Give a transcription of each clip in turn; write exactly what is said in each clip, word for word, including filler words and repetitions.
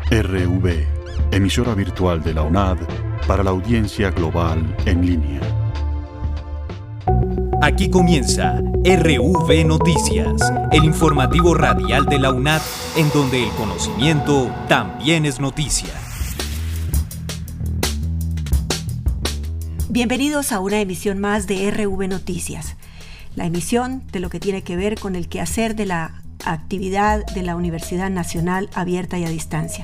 R V, emisora virtual de la UNAD para la audiencia global en línea. Aquí comienza R V Noticias, el informativo radial de la UNAD, en donde el conocimiento también es noticia. Bienvenidos a una emisión más de R V Noticias, la emisión de lo que tiene que ver con el quehacer de la actividad de la Universidad Nacional Abierta y a Distancia.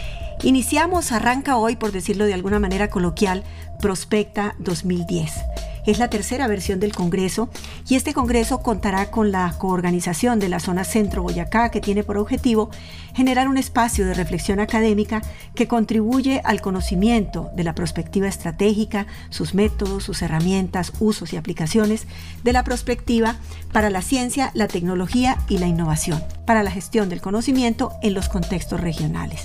Iniciamos, arranca hoy, por decirlo de alguna manera coloquial, Prospecta dos mil diez. Es la tercera versión del Congreso y este Congreso contará con la coorganización de la Zona Centro Boyacá, que tiene por objetivo generar un espacio de reflexión académica que contribuye al conocimiento de la prospectiva estratégica, sus métodos, sus herramientas, usos y aplicaciones de la prospectiva para la ciencia, la tecnología y la innovación, para la gestión del conocimiento en los contextos regionales.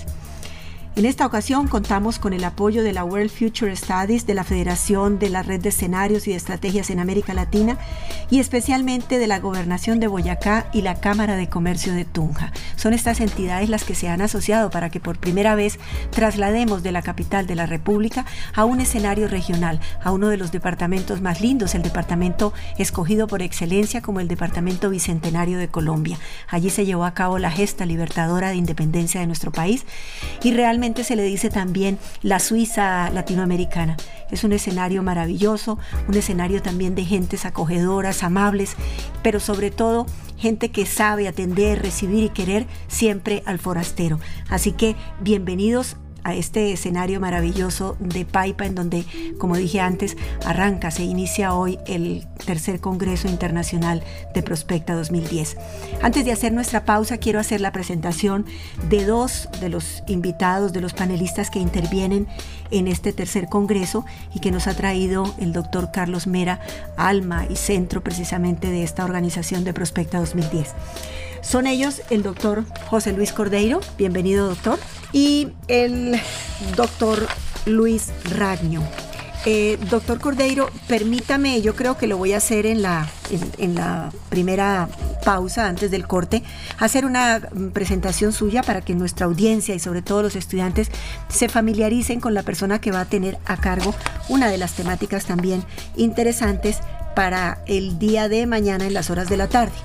En esta ocasión contamos con el apoyo de la World Future Studies, de la Federación de la Red de Escenarios y de Estrategias en América Latina y especialmente de la Gobernación de Boyacá y la Cámara de Comercio de Tunja. Son estas entidades las que se han asociado para que por primera vez traslademos de la capital de la República a un escenario regional, a uno de los departamentos más lindos, el departamento escogido por excelencia como el Departamento Bicentenario de Colombia. Allí se llevó a cabo la gesta libertadora de independencia de nuestro país y realmente se le dice también la Suiza latinoamericana. Es un escenario maravilloso, un escenario también de gentes acogedoras, amables, pero sobre todo gente que sabe atender, recibir y querer siempre al forastero. Así que bienvenidos a este escenario maravilloso de Paipa, en donde, como dije antes, arranca, se inicia hoy el tercer Congreso Internacional de Prospecta dos mil diez. Antes de hacer nuestra pausa, quiero hacer la presentación de dos de los invitados, de los panelistas que intervienen en este tercer Congreso y que nos ha traído el doctor Carlos Mera, alma y centro precisamente de esta organización de Prospecta dos mil diez. Son ellos el doctor José Luis Cordeiro, bienvenido doctor, y el doctor Luis Raño. Eh, doctor Cordeiro, permítame, yo creo que lo voy a hacer en la, en, en la primera pausa antes del corte, hacer una presentación suya para que nuestra audiencia y sobre todo los estudiantes se familiaricen con la persona que va a tener a cargo una de las temáticas también interesantes para el día de mañana en las horas de la tarde.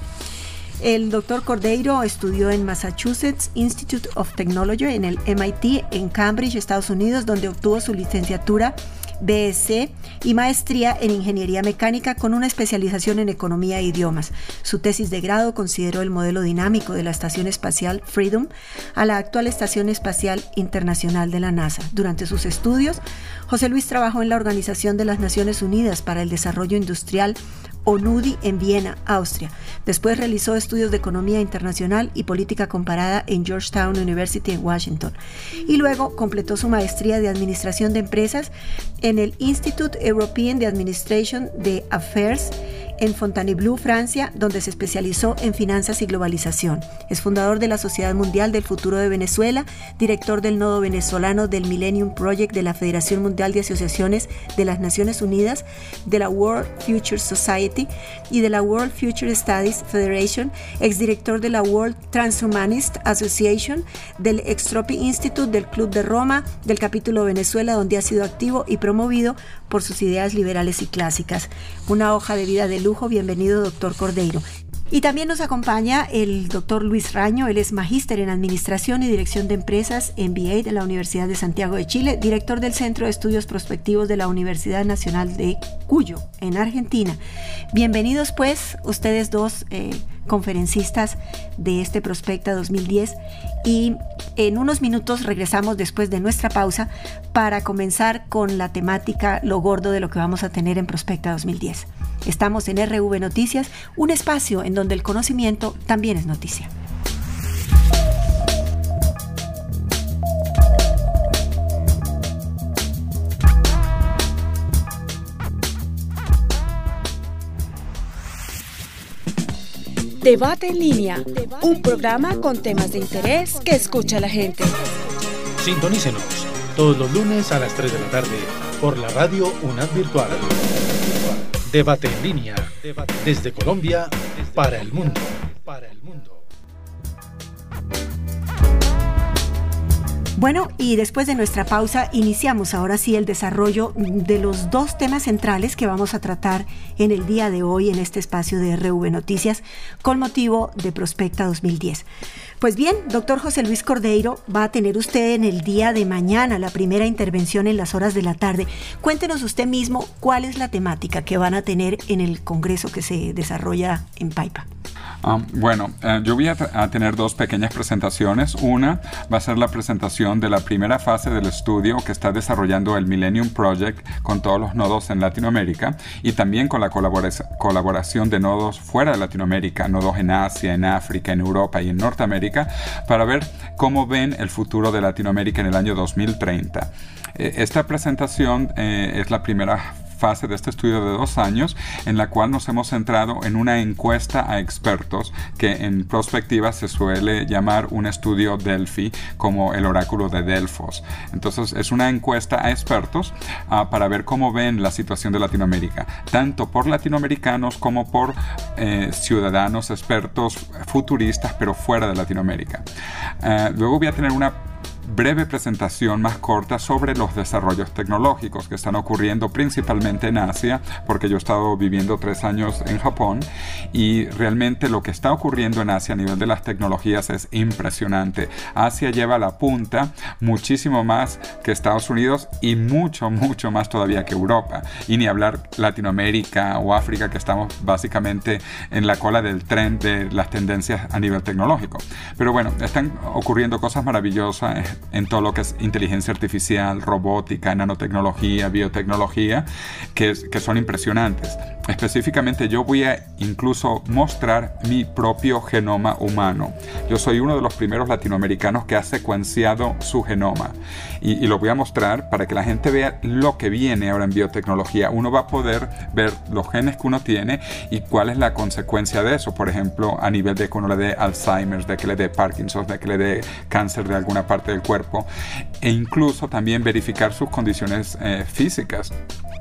El doctor Cordeiro estudió en Massachusetts Institute of Technology, en el M I T, en Cambridge, Estados Unidos, donde obtuvo su licenciatura B S c y maestría en Ingeniería Mecánica con una especialización en Economía e Idiomas. Su tesis de grado consideró el modelo dinámico de la Estación Espacial Freedom a la actual Estación Espacial Internacional de la NASA. Durante sus estudios, José Luis trabajó en la Organización de las Naciones Unidas para el Desarrollo Industrial, O N U D I, en Viena, Austria. Después realizó estudios de Economía Internacional y Política Comparada en Georgetown University en Washington. Y luego completó su maestría de Administración de Empresas en el Institut Européen de Administration des Affaires en Fontainebleau, Francia, donde se especializó en finanzas y globalización. Es fundador de la Sociedad Mundial del Futuro de Venezuela, director del Nodo Venezolano del Millennium Project de la Federación Mundial de Asociaciones de las Naciones Unidas, de la World Future Society y de la World Future Studies Federation, exdirector de la World Transhumanist Association, del Extropi Institute, del Club de Roma, del capítulo Venezuela, donde ha sido activo y promovido por sus ideas liberales y clásicas. Una hoja de vida de lujo. Bienvenido, doctor Cordeiro. Y también nos acompaña el doctor Luis Raño. Él es magíster en Administración y Dirección de Empresas, M B A de la Universidad de Santiago de Chile, director del Centro de Estudios Prospectivos de la Universidad Nacional de Cuyo, en Argentina. Bienvenidos, pues, ustedes dos eh, conferencistas de este Prospecta dos mil diez. Y en unos minutos regresamos después de nuestra pausa para comenzar con la temática, lo gordo de lo que vamos a tener en Prospecta dos mil diez. Estamos en R V Noticias, un espacio en donde el conocimiento también es noticia. Debate en línea, un programa con temas de interés que escucha la gente. Sintonícenos todos los lunes a las tres de la tarde por la radio UNAD Virtual. Debate en línea, desde Colombia para el mundo. Bueno, y después de nuestra pausa iniciamos ahora sí el desarrollo de los dos temas centrales que vamos a tratar en el día de hoy en este espacio de R V Noticias con motivo de Prospecta dos mil diez. Pues bien, doctor José Luis Cordeiro, va a tener usted en el día de mañana la primera intervención en las horas de la tarde. Cuéntenos usted mismo cuál es la temática que van a tener en el congreso que se desarrolla en Paipa. Um, bueno, uh, yo voy a, a tener dos pequeñas presentaciones. Una va a ser la presentación de la primera fase del estudio que está desarrollando el Millennium Project con todos los nodos en Latinoamérica y también con la colabora- colaboración de nodos fuera de Latinoamérica, nodos en Asia, en África, en Europa y en Norteamérica, para ver cómo ven el futuro de Latinoamérica en el año dos mil treinta. Eh, esta presentación eh, es la primera fase de este estudio de dos años en la cual nos hemos centrado en una encuesta a expertos que en prospectiva se suele llamar un estudio Delphi, como el oráculo de Delfos. Entonces es una encuesta a expertos uh, para ver cómo ven la situación de Latinoamérica, tanto por latinoamericanos como por eh, ciudadanos expertos futuristas pero fuera de Latinoamérica. Uh, luego voy a tener una breve presentación más corta sobre los desarrollos tecnológicos que están ocurriendo principalmente en Asia, porque yo he estado viviendo tres años en Japón y realmente lo que está ocurriendo en Asia a nivel de las tecnologías es impresionante. Asia lleva la punta muchísimo más que Estados Unidos y mucho, mucho más todavía que Europa. Y ni hablar Latinoamérica o África, que estamos básicamente en la cola del tren de las tendencias a nivel tecnológico. Pero bueno, están ocurriendo cosas maravillosas en todo lo que es inteligencia artificial, robótica, nanotecnología, biotecnología, que, que son impresionantes. Específicamente yo voy a incluso mostrar mi propio genoma humano. Yo soy uno de los primeros latinoamericanos que ha secuenciado su genoma y, y lo voy a mostrar para que la gente vea lo que viene ahora en biotecnología. Uno va a poder ver los genes que uno tiene y cuál es la consecuencia de eso. Por ejemplo, a nivel de que uno le dé Alzheimer, de que le dé Parkinson, de que le dé cáncer de alguna parte del cuerpo, e incluso también verificar sus condiciones eh, físicas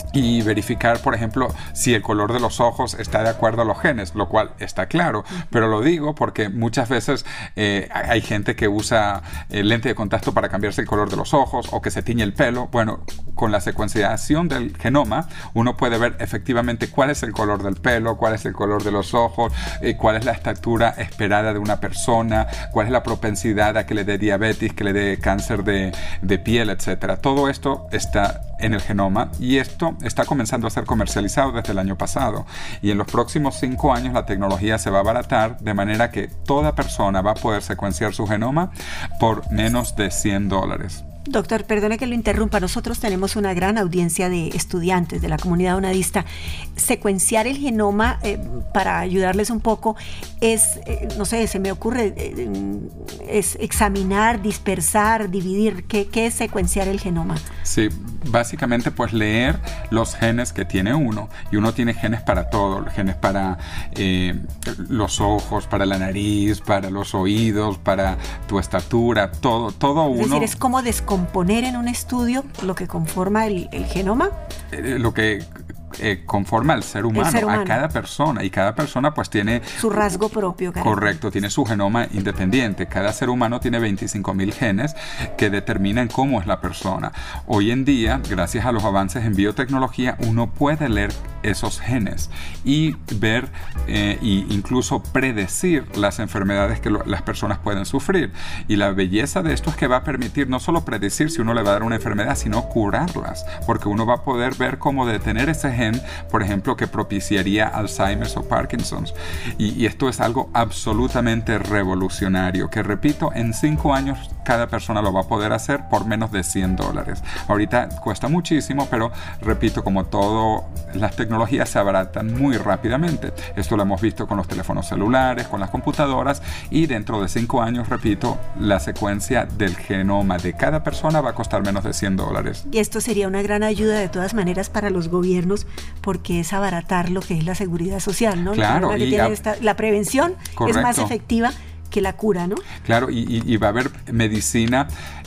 y verificar, por ejemplo, si el color de los ojos está de acuerdo a los genes, lo cual está claro, pero lo digo porque muchas veces eh, hay gente que usa eh, lente de contacto para cambiarse el color de los ojos o que se tiñe el pelo. Bueno, con la secuenciación del genoma uno puede ver efectivamente cuál es el color del pelo, cuál es el color de los ojos, eh, cuál es la estatura esperada de una persona, cuál es la propensidad a que le dé diabetes, que le dé cáncer de, de piel, etcétera. Todo esto está en el genoma y esto está comenzando a ser comercializado desde el año pasado, y en los próximos cinco años la tecnología se va a abaratar de manera que toda persona va a poder secuenciar su genoma por menos de cien dólares. Doctor, perdone que lo interrumpa. Nosotros tenemos una gran audiencia de estudiantes de la comunidad unadista. Secuenciar el genoma, eh, para ayudarles un poco, es, eh, no sé, se me ocurre, eh, es examinar, dispersar, dividir. ¿Qué, qué es secuenciar el genoma? Sí, básicamente pues leer los genes que tiene uno. Y uno tiene genes para todo, genes para eh, los ojos, para la nariz, para los oídos, para tu estatura, todo, todo uno. Es decir, es como descubrir componer en un estudio lo que conforma el, el genoma. Eh, lo que eh, conforma al ser humano, ser humano, a cada persona, y cada persona pues tiene su rasgo propio. Caramba. Correcto, tiene su genoma independiente. Cada ser humano tiene veinticinco mil genes que determinan cómo es la persona. Hoy en día, gracias a los avances en biotecnología, uno puede leer esos genes y ver e eh, incluso predecir las enfermedades que lo, las personas pueden sufrir. Y la belleza de esto es que va a permitir no solo predecir si uno le va a dar una enfermedad, sino curarlas, porque uno va a poder ver cómo detener ese gen, por ejemplo, que propiciaría Alzheimer's o Parkinson's. Y, y esto es algo absolutamente revolucionario, que repito, en cinco años cada persona lo va a poder hacer por menos de cien dólares. Ahorita cuesta muchísimo, pero repito, como todo, las tecnologías se abaratan muy rápidamente. Esto lo hemos visto con los teléfonos celulares, con las computadoras, y dentro de cinco años, repito, la secuencia del genoma de cada persona va a costar menos de cien dólares. Y esto sería una gran ayuda de todas maneras para los gobiernos, porque es abaratar lo que es la seguridad social, ¿no? Claro. Y a... esta, la prevención. Correcto. Es más efectiva que la cura, ¿no? Claro, y, y, y va a haber medicina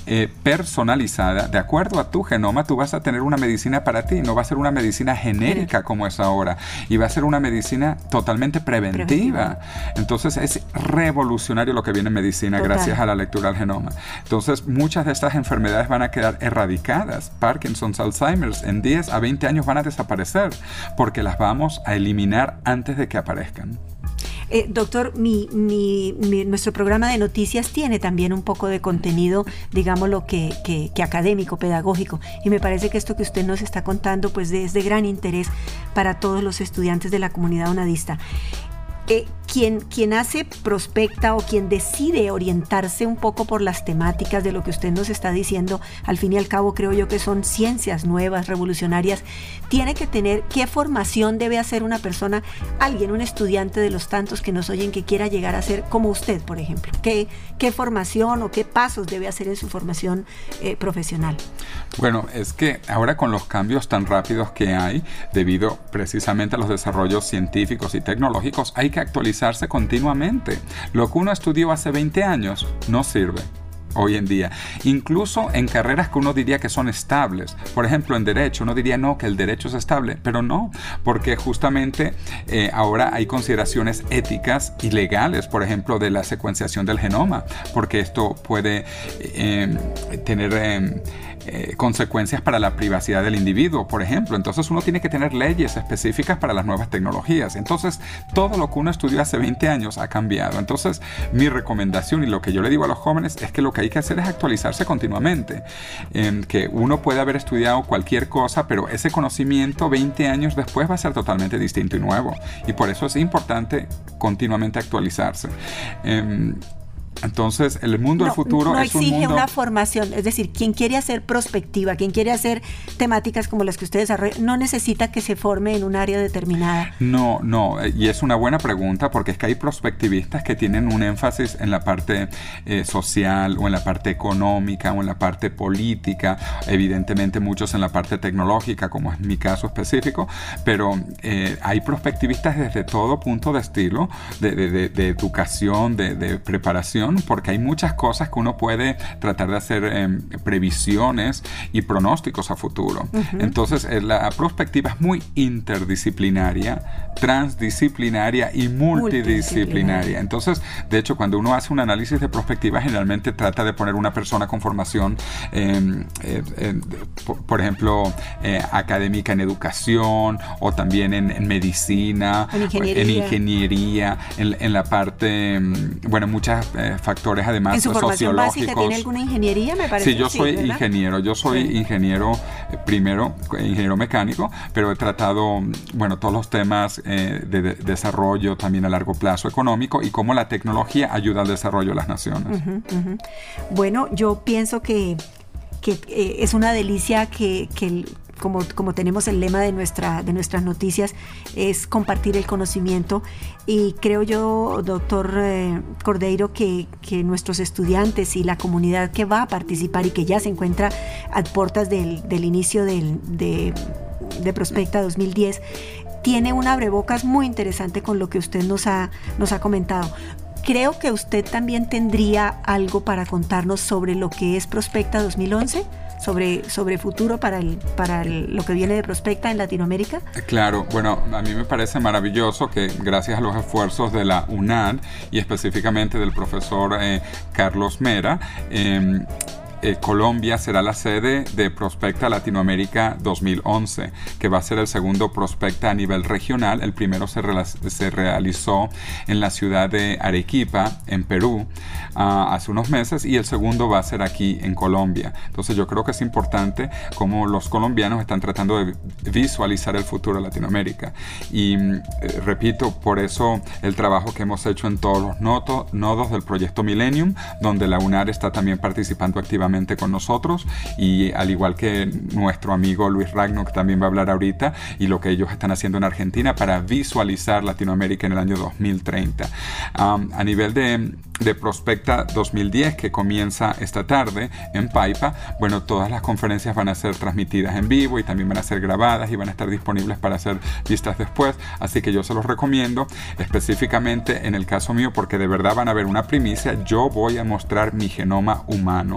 eh, personalizada, de acuerdo a tu genoma, tú vas a tener una medicina para ti, no va a ser una medicina genérica como es ahora, y va a ser una medicina totalmente preventiva. preventiva. Entonces es revolucionario lo que viene en medicina. Total. Gracias a la lectura del genoma. Entonces muchas de estas enfermedades van a quedar erradicadas. Parkinson's, Alzheimer's, en diez a veinte años van a desaparecer porque las vamos a eliminar antes de que aparezcan. Eh, doctor, mi, mi, mi, nuestro programa de noticias tiene también un poco de contenido, digámoslo, que, que, que académico, pedagógico, y me parece que esto que usted nos está contando pues es de gran interés para todos los estudiantes de la comunidad onadista. Eh, quien, quien hace prospecta o quien decide orientarse un poco por las temáticas de lo que usted nos está diciendo, al fin y al cabo creo yo que son ciencias nuevas, revolucionarias, tiene que tener, ¿qué formación debe hacer una persona, alguien, un estudiante de los tantos que nos oyen que quiera llegar a ser como usted, por ejemplo? ¿Qué, qué formación o qué pasos debe hacer en su formación eh, profesional? Bueno, es que ahora con los cambios tan rápidos que hay, debido precisamente a los desarrollos científicos y tecnológicos, hay que actualizarse continuamente. Lo que uno estudió hace veinte años no sirve hoy en día, incluso en carreras que uno diría que son estables. Por ejemplo, en derecho, uno diría no, que el derecho es estable, pero no, porque justamente eh, ahora hay consideraciones éticas y legales, por ejemplo, de la secuenciación del genoma, porque esto puede eh, tener eh, eh, consecuencias para la privacidad del individuo, por ejemplo. Entonces uno tiene que tener leyes específicas para las nuevas tecnologías. Entonces todo lo que uno estudió hace veinte años ha cambiado. Entonces mi recomendación y lo que yo le digo a los jóvenes es que lo que hay que hacer es actualizarse continuamente, en que uno puede haber estudiado cualquier cosa, pero ese conocimiento veinte años después va a ser totalmente distinto y nuevo, y por eso es importante continuamente actualizarse. Eh, Entonces, el mundo no, del futuro no es un mundo... No exige una formación, es decir, quien quiere hacer prospectiva, quien quiere hacer temáticas como las que usted desarrolla, no necesita que se forme en un área determinada. No, no, y es una buena pregunta, porque es que hay prospectivistas que tienen un énfasis en la parte eh, social, o en la parte económica, o en la parte política, evidentemente muchos en la parte tecnológica, como es mi caso específico, pero eh, hay prospectivistas desde todo punto de estilo, de, de, de, de educación, de, de preparación, porque hay muchas cosas que uno puede tratar de hacer eh, previsiones y pronósticos a futuro. Uh-huh. Entonces, eh, la prospectiva es muy interdisciplinaria, transdisciplinaria y multidisciplinaria. Entonces, de hecho, cuando uno hace un análisis de prospectiva, generalmente trata de poner una persona con formación, eh, eh, eh, por, por ejemplo, eh, académica en educación, o también en, en medicina, en ingeniería, en, ingeniería, en, en la parte, bueno, muchas... Eh, factores además ¿En su formación sociológicos. básica tiene alguna ingeniería, me parece? Sí, yo soy sí, ingeniero, yo soy sí. ingeniero, eh, primero ingeniero mecánico, pero he tratado, bueno, todos los temas eh, de, de desarrollo también a largo plazo económico, y cómo la tecnología ayuda al desarrollo de las naciones. Uh-huh, uh-huh. Bueno, yo pienso que, que eh, es una delicia que, que el, Como, como tenemos el lema de, nuestra, de nuestras noticias, es compartir el conocimiento, y creo yo, doctor eh, Cordeiro, que, que nuestros estudiantes y la comunidad que va a participar y que ya se encuentra a puertas del, del inicio del, de, de Prospecta dos mil diez, tiene un abrebocas muy interesante con lo que usted nos ha, nos ha comentado. Creo que usted también tendría algo para contarnos sobre lo que es Prospecta dos mil once. Sobre, sobre futuro para, el, para el, lo que viene de Prospecta en Latinoamérica? Claro, bueno, a mí me parece maravilloso que gracias a los esfuerzos de la UNAD y específicamente del profesor eh, Carlos Mera, eh, Eh, Colombia será la sede de Prospecta Latinoamérica dos mil once, que va a ser el segundo Prospecta a nivel regional. El primero se, re- se realizó en la ciudad de Arequipa, en Perú, uh, hace unos meses, y el segundo va a ser aquí en Colombia. Entonces yo creo que es importante cómo los colombianos están tratando de visualizar el futuro de Latinoamérica. Y eh, repito, por eso el trabajo que hemos hecho en todos los nodo, nodos del proyecto Millennium, donde la UNAD está también participando activamente con nosotros, y al igual que nuestro amigo Luis Ragno, que también va a hablar ahorita, y lo que ellos están haciendo en Argentina para visualizar Latinoamérica en el año dos mil treinta. Um, a nivel de, de Prospecta dos mil diez, que comienza esta tarde en Paipa, bueno, todas las conferencias van a ser transmitidas en vivo y también van a ser grabadas y van a estar disponibles para ser vistas después, así que yo se los recomiendo, específicamente en el caso mío, porque de verdad van a ver una primicia. Yo voy a mostrar mi genoma humano, y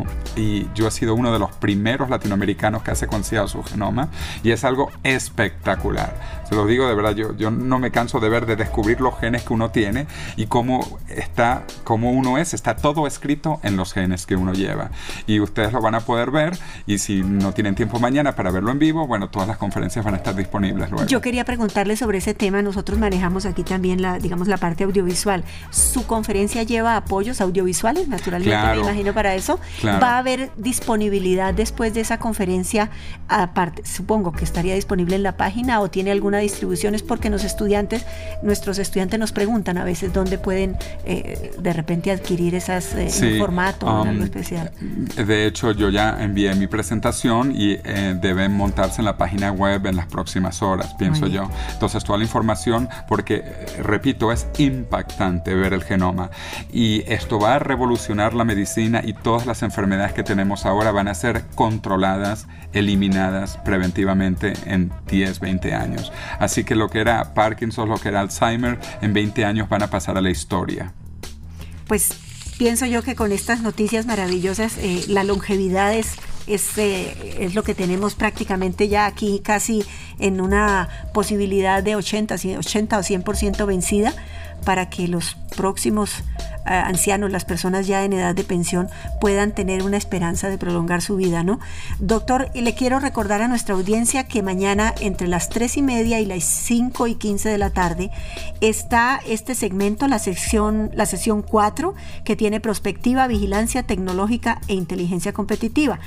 y yo he sido uno de los primeros latinoamericanos que ha secuenciado su genoma y es algo espectacular. Se lo digo de verdad, yo, yo no me canso de ver, de descubrir los genes que uno tiene y cómo está, cómo uno es, está todo escrito en los genes que uno lleva. Y ustedes lo van a poder ver y si no tienen tiempo mañana para verlo en vivo, bueno, todas las conferencias van a estar disponibles luego. Yo quería preguntarle sobre ese tema. Nosotros manejamos aquí también la, digamos, la parte audiovisual. ¿Su conferencia lleva apoyos audiovisuales, naturalmente? Claro, me imagino para eso. Claro. ¿Va a haber disponibilidad después de esa conferencia? Aparte, supongo que estaría disponible en la página o tiene alguna distribución. Es porque los estudiantes, nuestros estudiantes nos preguntan a veces dónde pueden eh, de repente adquirir esas eh, sí, en formato o um, algo especial. De hecho, yo ya envié mi presentación y eh, deben montarse en la página web en las próximas horas, pienso yo. Entonces, toda la información, porque, repito, es impactante ver el genoma y esto va a revolucionar la medicina y todas las enfermedades que tenemos ahora van a ser controladas, eliminadas preventivamente en diez, veinte años. Así que lo que era Parkinson, lo que era Alzheimer, en veinte años van a pasar a la historia. Pues pienso yo que con estas noticias maravillosas, eh, la longevidad es, es, eh, es lo que tenemos prácticamente ya aquí casi en una posibilidad de ochenta o cien por ciento vencida para que los próximos uh, ancianos, las personas ya en edad de pensión, puedan tener una esperanza de prolongar su vida, ¿no? Doctor, le quiero recordar a nuestra audiencia que mañana entre las tres y media y las cinco y quince de la tarde está este segmento, la sección, la sesión cuatro, que tiene prospectiva, vigilancia tecnológica e inteligencia competitiva,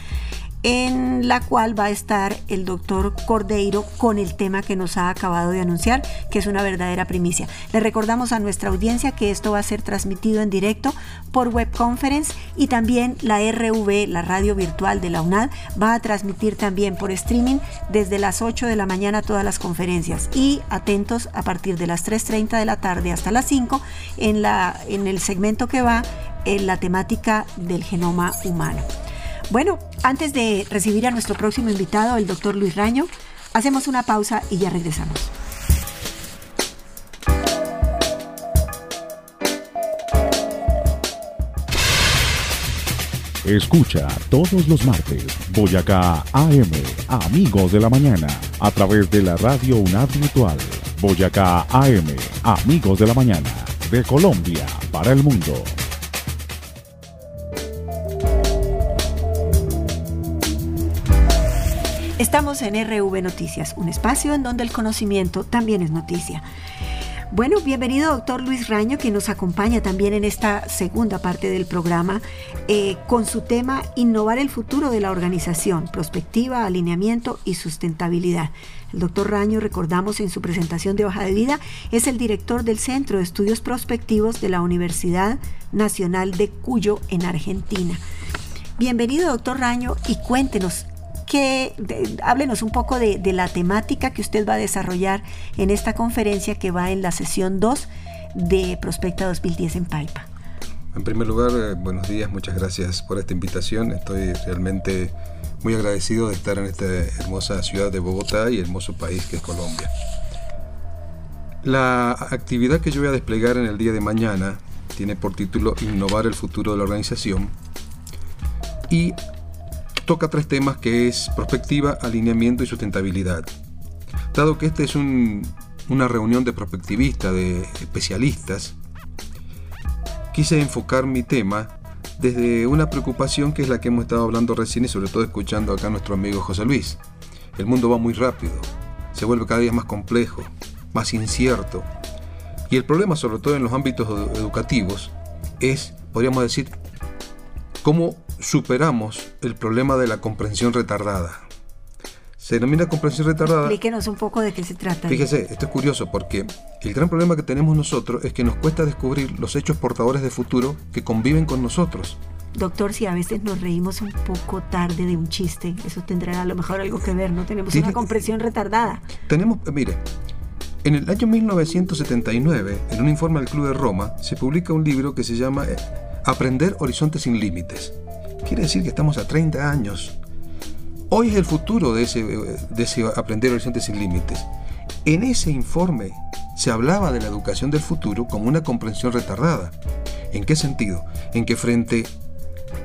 en la cual va a estar el doctor Cordeiro con el tema que nos ha acabado de anunciar, que es una verdadera primicia. Le recordamos a nuestra audiencia que esto va a ser transmitido en directo por web conference y también la R V, la radio virtual de la UNAD, va a transmitir también por streaming desde las ocho de la mañana todas las conferencias y atentos a partir de las tres treinta de la tarde hasta las cinco en, la, en el segmento que va en la temática del genoma humano. Bueno, antes de recibir a nuestro próximo invitado, el doctor Luis Raño, hacemos una pausa y ya regresamos. Escucha todos los martes Boyacá A M, Amigos de la Mañana, a través de la radio UNAD Virtual. Boyacá A M, Amigos de la Mañana, de Colombia para el mundo. Estamos en R V Noticias, un espacio en donde el conocimiento también es noticia. Bueno, bienvenido doctor Luis Raño, que nos acompaña también en esta segunda parte del programa eh, con su tema Innovar el futuro de la organización, prospectiva, alineamiento y sustentabilidad. El doctor Raño, recordamos en su presentación de hoja de vida, es el director del Centro de Estudios Prospectivos de la Universidad Nacional de Cuyo en Argentina. Bienvenido doctor Raño y cuéntenos, que de, háblenos un poco de, de la temática que usted va a desarrollar en esta conferencia que va en la sesión dos de Prospecta dos mil diez en Paipa. En primer lugar, eh, buenos días, muchas gracias por esta invitación. Estoy realmente muy agradecido de estar en esta hermosa ciudad de Bogotá y hermoso país que es Colombia. La actividad que yo voy a desplegar en el día de mañana tiene por título Innovar el futuro de la organización y toca tres temas que es prospectiva, alineamiento y sustentabilidad. Dado que esta es un, una reunión de prospectivistas, de especialistas, quise enfocar mi tema desde una preocupación que es la que hemos estado hablando recién y sobre todo escuchando acá a nuestro amigo José Luis. El mundo va muy rápido, se vuelve cada día más complejo, más incierto. Y el problema, sobre todo en los ámbitos educativos, es, podríamos decir, cómo superamos el problema de la comprensión retardada. Se denomina comprensión retardada. Explíquenos un poco de qué se trata. Fíjese, esto es curioso porque el gran problema que tenemos nosotros es que nos cuesta descubrir los hechos portadores de futuro que conviven con nosotros. Doctor, si a veces nos reímos un poco tarde de un chiste, eso tendrá a lo mejor algo que ver, ¿no? Tenemos sí, una comprensión retardada. Tenemos, mire, en el año mil novecientos setenta y nueve, en un informe del Club de Roma, se publica un libro que se llama Aprender Horizontes sin Límites. Quiere decir que estamos a treinta años. Hoy es el futuro de ese, de ese Aprender Horizontes sin Límites. En ese informe se hablaba de la educación del futuro como una comprensión retardada. ¿En qué sentido? En que frente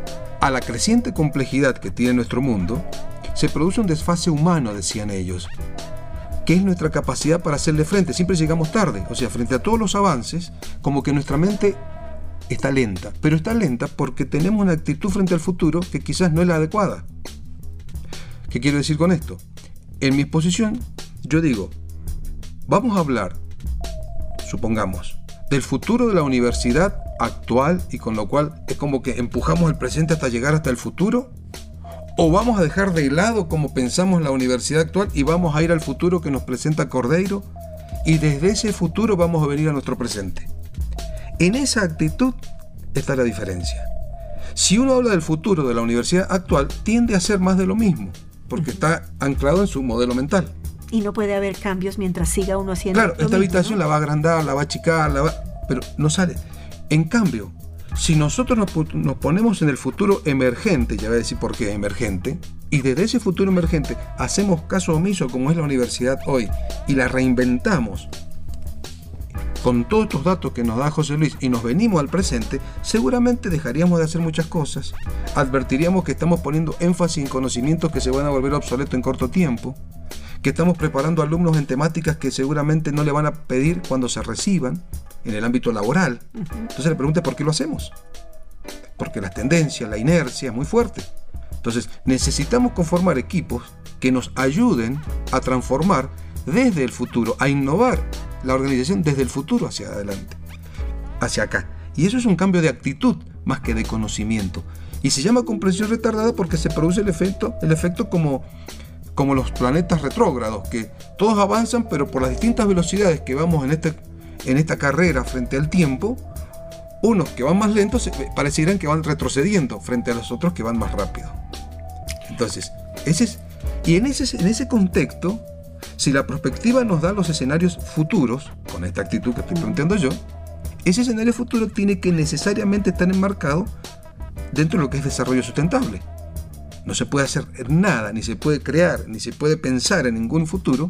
a la creciente complejidad que tiene nuestro mundo, se produce un desfase humano, decían ellos, que es nuestra capacidad para hacerle frente. Siempre llegamos tarde, o sea, frente a todos los avances, como que nuestra mente está lenta, pero está lenta porque tenemos una actitud frente al futuro que quizás no es la adecuada. ¿Qué quiero decir con esto? En mi exposición, yo digo, vamos a hablar, supongamos, del futuro de la universidad actual, y con lo cual es como que empujamos el presente hasta llegar hasta el futuro, o vamos a dejar de lado como pensamos la universidad actual y vamos a ir al futuro que nos presenta Cordeiro, y desde ese futuro vamos a venir a nuestro presente. En esa actitud está la diferencia. Si uno habla del futuro de la universidad actual, tiende a ser más de lo mismo, porque está anclado en su modelo mental. Y no puede haber cambios mientras siga uno haciendo Claro, lo esta mismo, habitación, ¿no?, la va a agrandar, la va a achicar, la va... pero no sale. En cambio, si nosotros nos, nos ponemos en el futuro emergente, ya voy a decir por qué emergente, y desde ese futuro emergente hacemos caso omiso como es la universidad hoy, y la reinventamos con todos estos datos que nos da José Luis, y nos venimos al presente, seguramente dejaríamos de hacer muchas cosas, advertiríamos que estamos poniendo énfasis en conocimientos que se van a volver obsoletos en corto tiempo, que estamos preparando alumnos en temáticas que seguramente no le van a pedir cuando se reciban en el ámbito laboral. Entonces la pregunta es ¿por qué lo hacemos? Porque la tendencia, la inercia es muy fuerte. Entonces necesitamos conformar equipos que nos ayuden a transformar desde el futuro, a innovar la organización desde el futuro hacia adelante, hacia acá. Y eso es un cambio de actitud más que de conocimiento. Y se llama comprensión retardada porque se produce el efecto, el efecto como, como los planetas retrógrados, que todos avanzan, pero por las distintas velocidades que vamos en este en esta carrera frente al tiempo, unos que van más lentos parecieran que van retrocediendo frente a los otros que van más rápido. Entonces, ese es, y en ese, en ese contexto, si la perspectiva nos da los escenarios futuros, con esta actitud que estoy planteando yo, ese escenario futuro tiene que necesariamente estar enmarcado dentro de lo que es desarrollo sustentable. No se puede hacer nada, ni se puede crear, ni se puede pensar en ningún futuro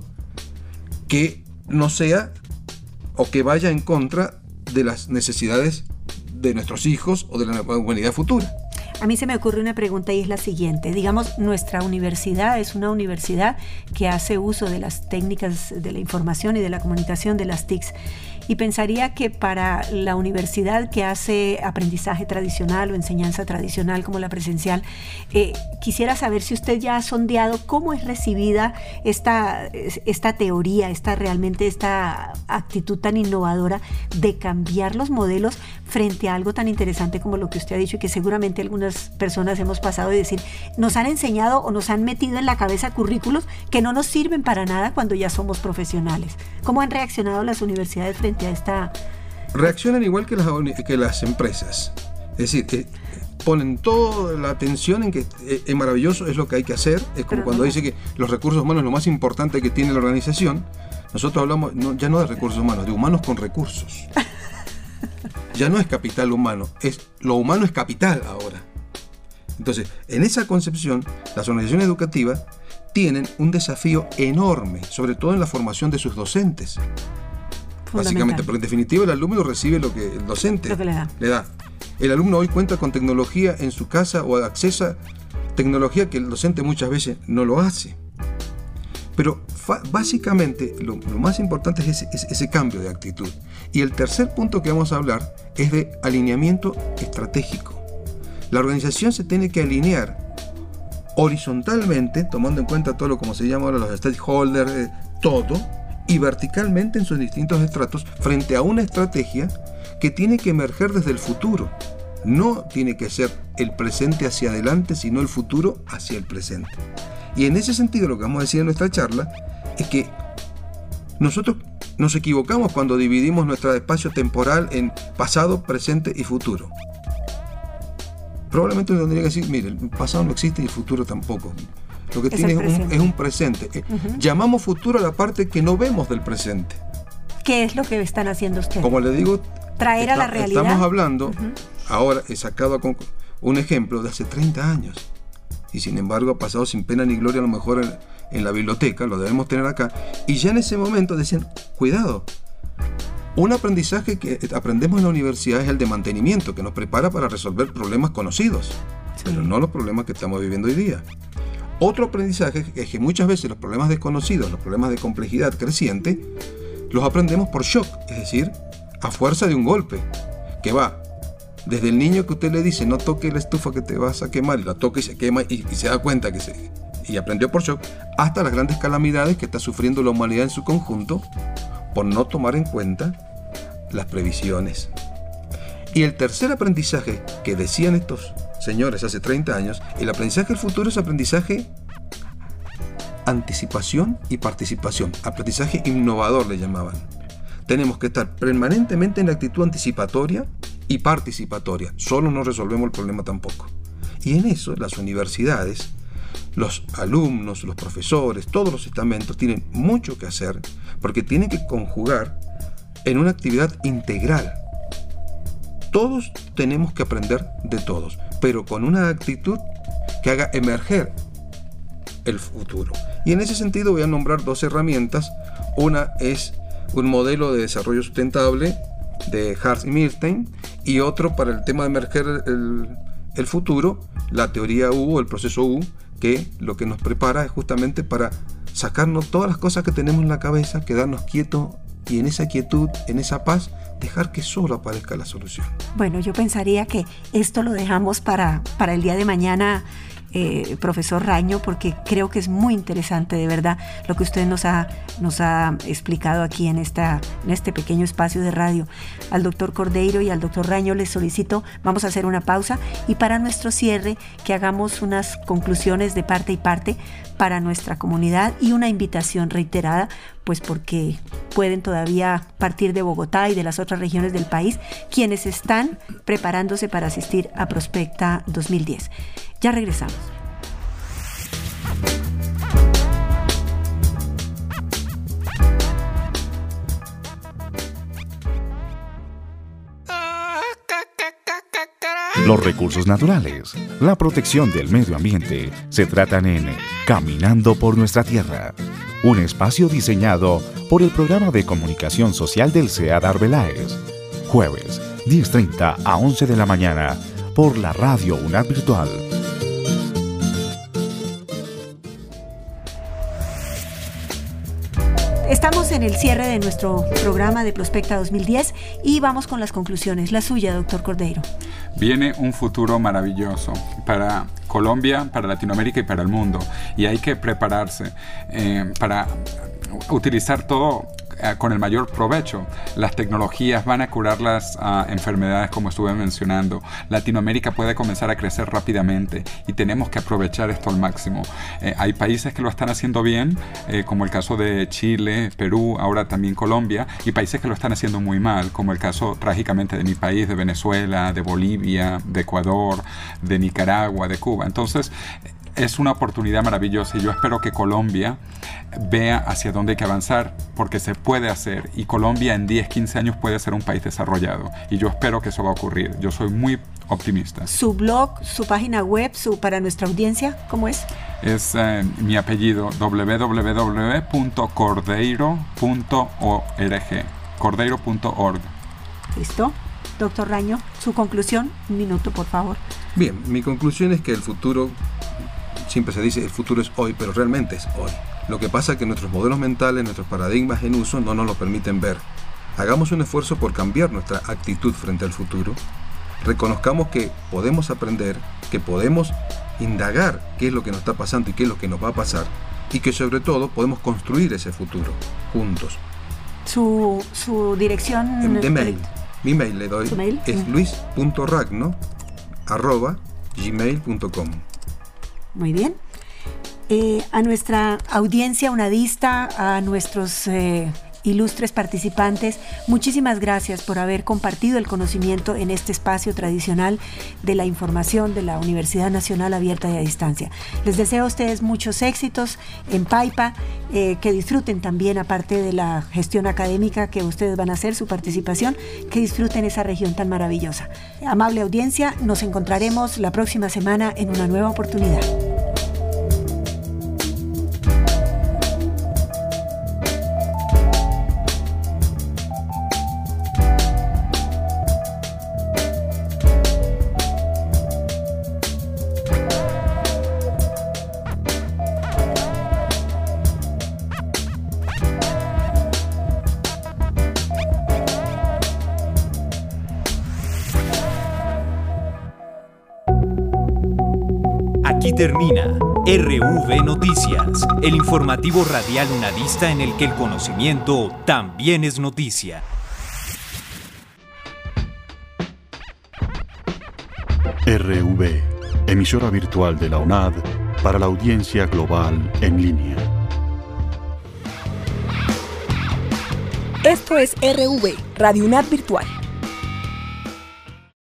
que no sea o que vaya en contra de las necesidades de nuestros hijos o de la humanidad futura. A mí se me ocurre una pregunta y es la siguiente. Digamos, nuestra universidad es una universidad que hace uso de las técnicas de la información y de la comunicación, de las T I Cs. Y pensaría que para la universidad que hace aprendizaje tradicional o enseñanza tradicional como la presencial, eh, quisiera saber si usted ya ha sondeado cómo es recibida esta, esta teoría, esta realmente esta actitud tan innovadora de cambiar los modelos frente a algo tan interesante como lo que usted ha dicho y que seguramente algunas personas hemos pasado de decir, nos han enseñado o nos han metido en la cabeza currículos que no nos sirven para nada cuando ya somos profesionales. ¿Cómo han reaccionado las universidades frente a esta? Reaccionan igual que las, que las empresas. Es decir, que ponen toda la atención en que es maravilloso, es lo que hay que hacer. Es como Pero cuando no. dice que los recursos humanos es lo más importante que tiene la organización. Nosotros hablamos no, ya no de recursos humanos, de humanos con recursos. Ya no es capital humano, es lo humano es capital ahora. Entonces, en esa concepción, las organizaciones educativas tienen un desafío enorme, sobre todo en la formación de sus docentes. Básicamente, porque en definitiva el alumno recibe lo que el docente lo que le da. le da. El alumno hoy cuenta con tecnología en su casa o accesa tecnología que el docente muchas veces no lo hace. Pero fa- básicamente lo, lo más importante es ese, ese, ese cambio de actitud. Y el tercer punto que vamos a hablar es de alineamiento estratégico. La organización se tiene que alinear horizontalmente, tomando en cuenta todo lo como se llama ahora los stakeholders, eh, todo, y verticalmente en sus distintos estratos frente a una estrategia que tiene que emerger desde el futuro. No tiene que ser el presente hacia adelante, sino el futuro hacia el presente. Y en ese sentido lo que vamos a decir en nuestra charla es que nosotros nos equivocamos cuando dividimos nuestro espacio temporal en pasado, presente y futuro. Probablemente uno tendría que decir, mire, el pasado no existe y el futuro tampoco. Lo que es tiene es un, es un presente. Uh-huh. Llamamos futuro a la parte que no vemos del presente. ¿Qué es lo que están haciendo ustedes? Como le digo, traer está, a la realidad. Estamos hablando, uh-huh. ahora he sacado un ejemplo de hace treinta años. Y sin embargo ha pasado sin pena ni gloria a lo mejor en, en la biblioteca, lo debemos tener acá. Y ya en ese momento decían, cuidado, un aprendizaje que aprendemos en la universidad es el de mantenimiento, que nos prepara para resolver problemas conocidos. pero no los problemas que estamos viviendo hoy día. Otro aprendizaje es que muchas veces los problemas desconocidos, los problemas de complejidad creciente, los aprendemos por shock, es decir, a fuerza de un golpe, que va desde el niño que usted le dice no toque la estufa que te vas a quemar, y la toca y se quema y, y se da cuenta que se... y aprendió por shock, hasta las grandes calamidades que está sufriendo la humanidad en su conjunto por no tomar en cuenta las previsiones. Y el tercer aprendizaje que decían estos señores hace treinta años, el aprendizaje del futuro es aprendizaje anticipación y participación, aprendizaje innovador le llamaban. Tenemos que estar permanentemente en la actitud anticipatoria y participatoria, solo no resolvemos el problema tampoco. Y en eso las universidades, los alumnos, los profesores, todos los estamentos tienen mucho que hacer porque tienen que conjugar en una actividad integral. Todos tenemos que aprender de todos, pero con una actitud que haga emerger el futuro. Y en ese sentido voy a nombrar dos herramientas. Una es un modelo de desarrollo sustentable de Hartz y Milstein, y otro para el tema de emerger el, el futuro, la teoría U, el proceso U, que lo que nos prepara es justamente para sacarnos todas las cosas que tenemos en la cabeza, quedarnos quietos y en esa quietud, en esa paz, dejar que solo aparezca la solución. Bueno, yo pensaría que esto lo dejamos para, para el día de mañana, eh, profesor Raño, porque creo que es muy interesante, de verdad, lo que usted nos ha, nos ha explicado aquí en, esta, en este pequeño espacio de radio. Al doctor Cordeiro y al doctor Raño les solicito, vamos a hacer una pausa y para nuestro cierre que hagamos unas conclusiones de parte y parte para nuestra comunidad y una invitación reiterada, pues porque pueden todavía partir de Bogotá y de las otras regiones del país quienes están preparándose para asistir a Prospecta dos mil diez. Ya regresamos. Los recursos naturales, la protección del medio ambiente, se tratan en Caminando por Nuestra Tierra, un espacio diseñado por el Programa de Comunicación Social del CEAD Arbeláez. Jueves, diez treinta a once de la mañana, por la radio UNAD Virtual. Estamos en el cierre de nuestro programa de Prospecta dos mil diez y vamos con las conclusiones. La suya, doctor Cordeiro. Viene un futuro maravilloso para Colombia, para Latinoamérica y para el mundo. Y hay que prepararse eh, para utilizar todo eh, con el mayor provecho. Las tecnologías van a curar las uh, enfermedades, como estuve mencionando. Latinoamérica puede comenzar a crecer rápidamente y tenemos que aprovechar esto al máximo. Eh, hay países que lo están haciendo bien, eh, como el caso de Chile, Perú, ahora también Colombia, y países que lo están haciendo muy mal, como el caso trágicamente de mi país, de Venezuela, de Bolivia, de Ecuador, de Nicaragua, de Cuba. Entonces, es una oportunidad maravillosa y yo espero que Colombia vea hacia dónde hay que avanzar, porque se puede hacer, y Colombia en diez, quince años puede ser un país desarrollado, y yo espero que eso va a ocurrir. Yo soy muy optimista. ¿Su blog, su página web, su, para nuestra audiencia, cómo es? Es eh, mi apellido, doble u doble u doble u punto cordeiro punto org, cordeiro punto org. ¿Listo? Doctor Raño, su conclusión, un minuto, por favor. Bien, mi conclusión es que el futuro, siempre se dice el futuro es hoy, pero realmente es hoy. Lo que pasa es que nuestros modelos mentales, nuestros paradigmas en uso no nos lo permiten ver. Hagamos un esfuerzo por cambiar nuestra actitud frente al futuro. Reconozcamos que podemos aprender, que podemos indagar qué es lo que nos está pasando y qué es lo que nos va a pasar, y que sobre todo podemos construir ese futuro juntos. Su, su dirección de, de mail. Mi mail le doy, mail? es luis punto ragno arroba gmail punto com. Muy bien. Eh, a nuestra audiencia unadista, a nuestros eh, ilustres participantes, muchísimas gracias por haber compartido el conocimiento en este espacio tradicional de la información de la Universidad Nacional Abierta y a Distancia. Les deseo a ustedes muchos éxitos en Paipa, eh, que disfruten también, aparte de la gestión académica que ustedes van a hacer, su participación, que disfruten esa región tan maravillosa. Amable audiencia, nos encontraremos la próxima semana en una nueva oportunidad. Aquí termina R V Noticias, el informativo radial unadista en el que el conocimiento también es noticia. R V, emisora virtual de la UNAD para la audiencia global en línea. Esto es R V, Radio UNAD Virtual.